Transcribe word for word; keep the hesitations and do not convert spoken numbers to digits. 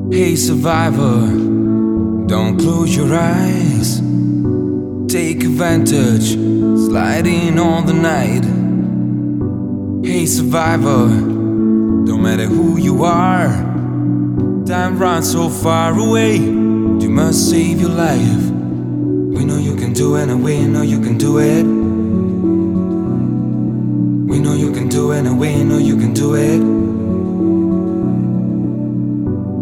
Hey survivor, don't close your eyes. Take advantage, slide in on the night. Hey survivor, don't matter who you are, time runs so far away. You must save your life. We know you can do it, and we know you can do it. We know you can do it, and we know you can do it.